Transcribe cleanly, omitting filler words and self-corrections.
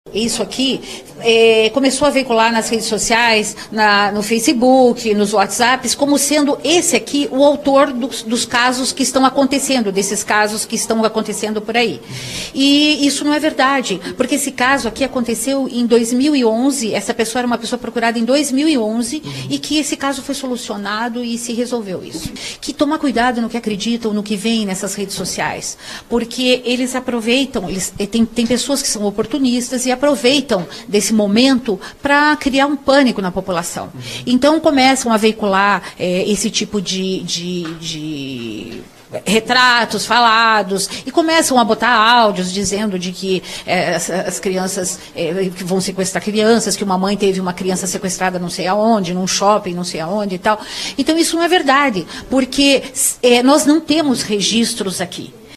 Isso aqui começou a veicular nas redes sociais, no Facebook, nos WhatsApps, como sendo esse aqui o autor dos casos que estão acontecendo, desses casos que estão acontecendo por aí. E isso não é verdade, porque esse caso aqui aconteceu em 2011, essa pessoa era uma pessoa procurada em 2011, e que esse caso foi solucionado e se resolveu isso. Que tomar cuidado no que acreditam, no que vem nessas redes sociais, porque eles aproveitam, tem pessoas que são oportunistas e aproveitam desse momento para criar um pânico na população. Então começam a veicular esse tipo de retratos falados e começam a botar áudios dizendo de que as crianças que vão sequestrar crianças, que uma mãe teve uma criança sequestrada não sei aonde, num shopping não sei aonde e tal. Então isso não é verdade, porque nós não temos registros aqui.